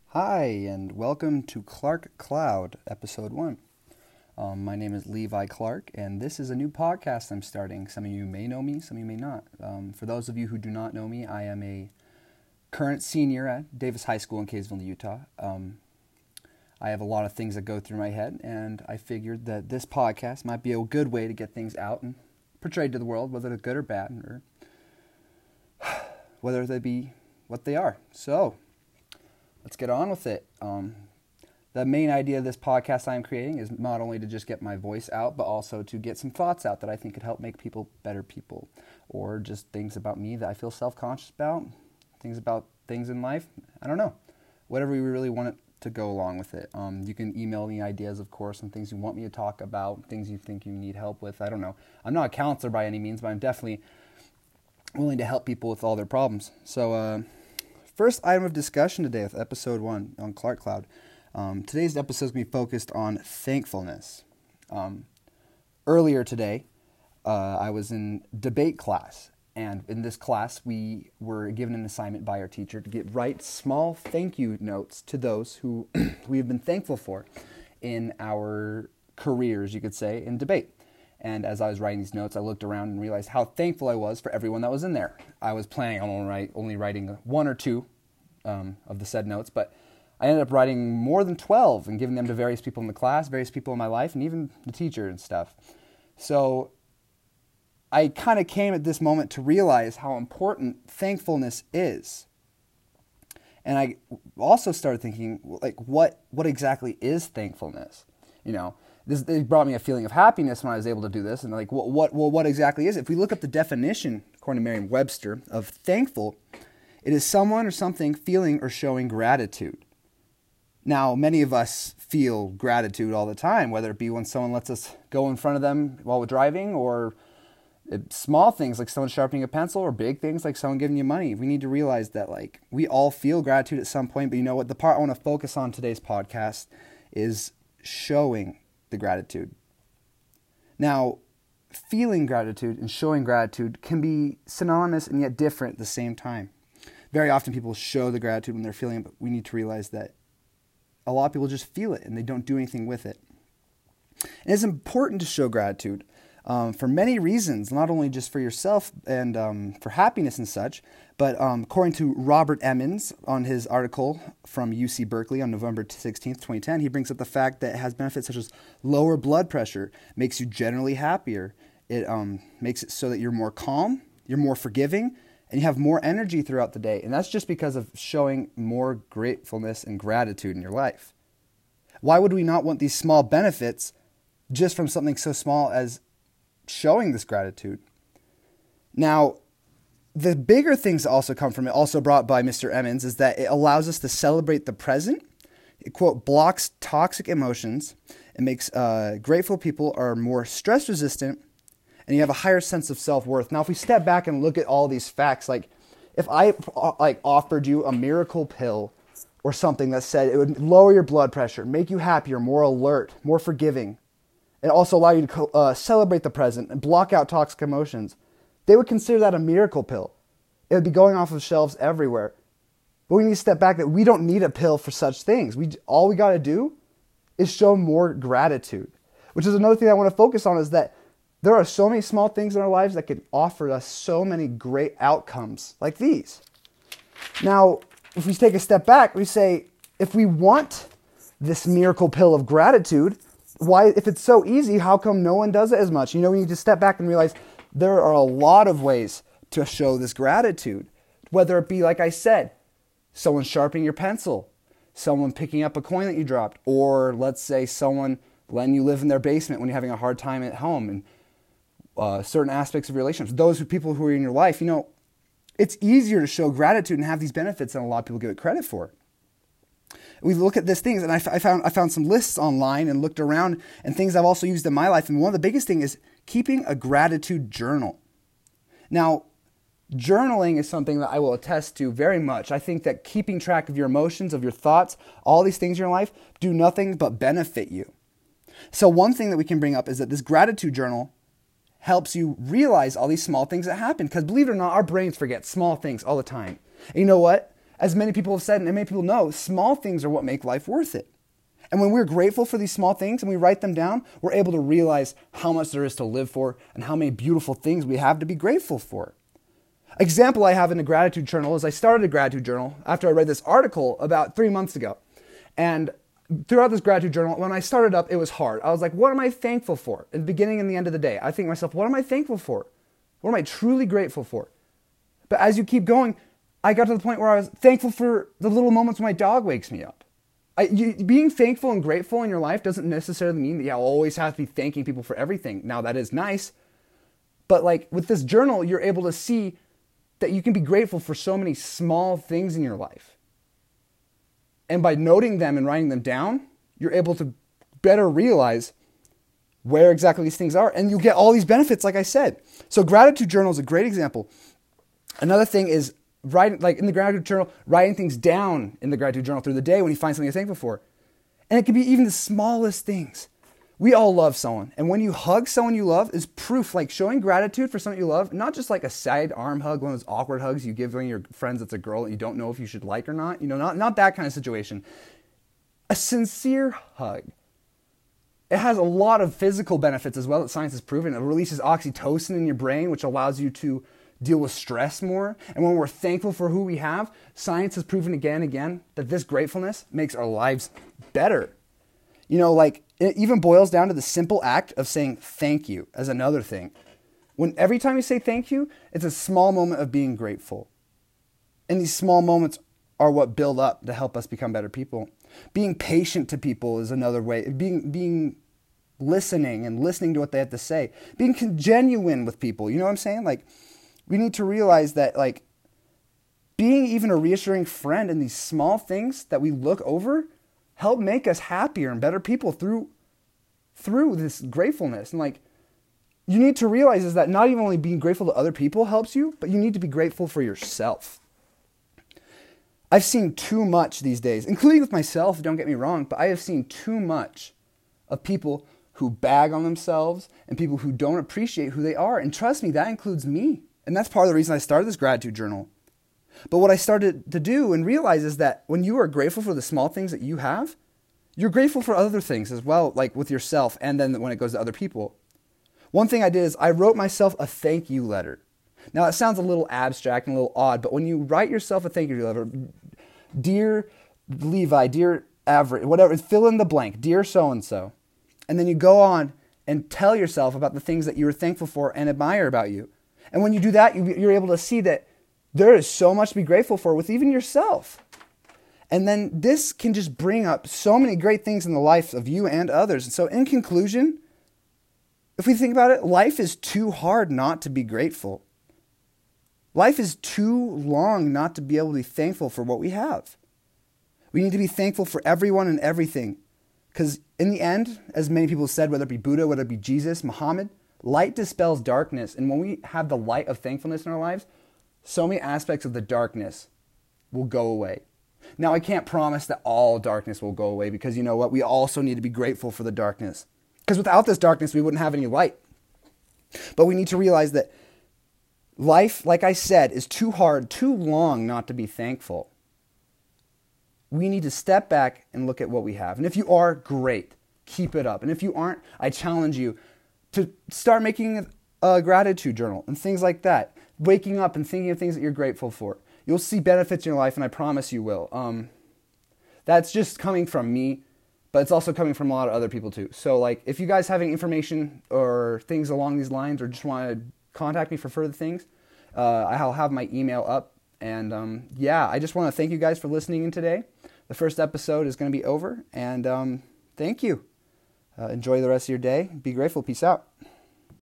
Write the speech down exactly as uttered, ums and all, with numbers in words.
Hi, and welcome to Clark Cloud, Episode one. Um, my name is Levi Clark, and this is a new podcast I'm starting. Some of you may know me, some of you may not. Um, for those of you who do not know me, I am a current senior at Davis High School in Kaysville, Utah. Um, I have a lot of things that go through my head, and I figured that this podcast might be a good way to get things out and portrayed to the world, whether they're good or bad, or whether they be what they are. So, let's get on with it. Um, the main idea of this podcast I'm creating is not only to just get my voice out, but also to get some thoughts out that I think could help make people better people, or just things about me that I feel self-conscious about, things about things in life. I don't know. Whatever you really want it to go along with it. Um, you can email me ideas, of course, on things you want me to talk about, things you think you need help with. I don't know. I'm not a counselor by any means, but I'm definitely willing to help people with all their problems. So, uh, first item of discussion today with episode one on Clark Cloud. Um, today's episode is going to be focused on thankfulness. Um, earlier today, uh, I was in debate class, and in this class, we were given an assignment by our teacher to get write small thank you notes to those who we have been thankful for in our careers, you could say, in debate. And as I was writing these notes, I looked around and realized how thankful I was for everyone that was in there. I was planning on only, write, only writing one or two um, of the said notes, but I ended up writing more than twelve and giving them to various people in the class, various people in my life, and even the teacher and stuff. So I kind of came at this moment to realize how important thankfulness is. And I also started thinking, like, what what exactly is thankfulness? You know, This, it brought me a feeling of happiness when I was able to do this. And like, what, what, well, what exactly is it? If we look up the definition, according to Merriam-Webster, of thankful, it is someone or something feeling or showing gratitude. Now, many of us feel gratitude all the time, whether it be when someone lets us go in front of them while we're driving, or small things like someone sharpening a pencil, or big things like someone giving you money. We need to realize that, like, we all feel gratitude at some point. But you know what? The part I want to focus on today's podcast is showing the gratitude. Now, feeling gratitude and showing gratitude can be synonymous and yet different at the same time. Very often people show the gratitude when they're feeling it, but we need to realize that a lot of people just feel it and they don't do anything with it. And it's important to show gratitude um, for many reasons, not only just for yourself and um, for happiness and such, but um, according to Robert Emmons on his article from U C Berkeley on November sixteenth, twenty ten, he brings up the fact that it has benefits such as lower blood pressure, makes you generally happier. It um, makes it so that you're more calm, you're more forgiving, and you have more energy throughout the day. And that's just because of showing more gratefulness and gratitude in your life. Why would we not want these small benefits just from something so small as showing this gratitude? Now, the bigger things that also come from it, also brought by Mister Emmons, is that it allows us to celebrate the present. It, quote, blocks toxic emotions. It makes uh, grateful people are more stress resistant, and you have a higher sense of self-worth. Now, if we step back and look at all these facts, like if I like offered you a miracle pill or something that said it would lower your blood pressure, make you happier, more alert, more forgiving, and also allow you to uh, celebrate the present and block out toxic emotions, they would consider that a miracle pill. It would be going off of shelves everywhere. But we need to step back that we don't need a pill for such things. We all we got to do is show more gratitude, which is another thing I want to focus on, is that there are so many small things in our lives that can offer us so many great outcomes like these. Now, if we take a step back, we say, if we want this miracle pill of gratitude, why, if it's so easy, how come no one does it as much? You know, we need to step back and realize there are a lot of ways to show this gratitude, whether it be, like I said, someone sharpening your pencil, someone picking up a coin that you dropped, or let's say someone letting you live in their basement when you're having a hard time at home, and uh, certain aspects of your relationships. Those who, people who are in your life, you know, it's easier to show gratitude and have these benefits than a lot of people give it credit for. We look at these things, and I, f- I found I found some lists online and looked around, and things I've also used in my life. And one of the biggest things is keeping a gratitude journal. Now, journaling is something that I will attest to very much. I think that keeping track of your emotions, of your thoughts, all these things in your life do nothing but benefit you. So one thing that we can bring up is that this gratitude journal helps you realize all these small things that happen. Because believe it or not, our brains forget small things all the time. And you know what? as many people have said and many people know, small things are what make life worth it. And when we're grateful for these small things and we write them down, we're able to realize how much there is to live for and how many beautiful things we have to be grateful for. Example I have in the gratitude journal is I started a gratitude journal after I read this article about three months ago. And throughout this gratitude journal, when I started up, it was hard. I was like, what am I thankful for? In the beginning and the end of the day, I think to myself, what am I thankful for? What am I truly grateful for? But as you keep going, I got to the point where I was thankful for the little moments when my dog wakes me up. I, you, being thankful and grateful in your life doesn't necessarily mean that you always have to be thanking people for everything. Now, that is nice. But like with this journal, you're able to see that you can be grateful for so many small things in your life. And by noting them and writing them down, you're able to better realize where exactly these things are. And you get all these benefits, like I said. So gratitude journal is a great example. Another thing is writing, like in the gratitude journal, writing things down in the gratitude journal through the day when you find something you're thankful for. And it can be even the smallest things. We all love someone. And when you hug someone you love is proof, like showing gratitude for someone you love, not just like a side arm hug, one of those awkward hugs you give one of your friends that's a girl that you don't know if you should like or not. You know, not, not that kind of situation. A sincere hug. It has a lot of physical benefits as well that science has proven. It releases oxytocin in your brain, which allows you to deal with stress more. And when we're thankful for who we have, science has proven again and again that this gratefulness makes our lives better. You know, like it even boils down to the simple act of saying thank you as another thing. When every time you say thank you, it's a small moment of being grateful. And these small moments are what build up to help us become better people. Being patient to people is another way. Being being listening and listening to what they have to say. Being genuine with people. You know what I'm saying? Like, we need to realize that, like, being even a reassuring friend in these small things that we look over help make us happier and better people through through this gratefulness. And like, you need to realize is that not even only being grateful to other people helps you, but you need to be grateful for yourself. I've seen too much these days, including with myself, don't get me wrong, but I have seen too much of people who bag on themselves and people who don't appreciate who they are. And trust me, that includes me. And that's part of the reason I started this gratitude journal. But what I started to do and realize is that when you are grateful for the small things that you have, you're grateful for other things as well, like with yourself and then when it goes to other people. One thing I did is I wrote myself a thank you letter. Now, it sounds a little abstract and a little odd, but when you write yourself a thank you letter, dear Levi, dear Averett, whatever, fill in the blank, dear so-and-so. And then you go on and tell yourself about the things that you were thankful for and admire about you. And when you do that, you're able to see that there is so much to be grateful for with even yourself. And then this can just bring up so many great things in the life of you and others. And so in conclusion, if we think about it, life is too hard not to be grateful. Life is too long not to be able to be thankful for what we have. We need to be thankful for everyone and everything. Because in the end, as many people said, whether it be Buddha, whether it be Jesus, Muhammad, light dispels darkness. And when we have the light of thankfulness in our lives, so many aspects of the darkness will go away. Now, I can't promise that all darkness will go away because you know what? We also need to be grateful for the darkness. Because without this darkness, we wouldn't have any light. But we need to realize that life, like I said, is too hard, too long not to be thankful. We need to step back and look at what we have. And if you are, great. Keep it up. And if you aren't, I challenge you to start making a gratitude journal and things like that. Waking up and thinking of things that you're grateful for. You'll see benefits in your life, and I promise you will. Um, that's just coming from me, but it's also coming from a lot of other people too. So like, if you guys have any information or things along these lines or just want to contact me for further things, uh, I'll have my email up. And um, yeah, I just want to thank you guys for listening in today. The first episode is going to be over, and um, thank you. Uh, enjoy the rest of your day. Be grateful. Peace out.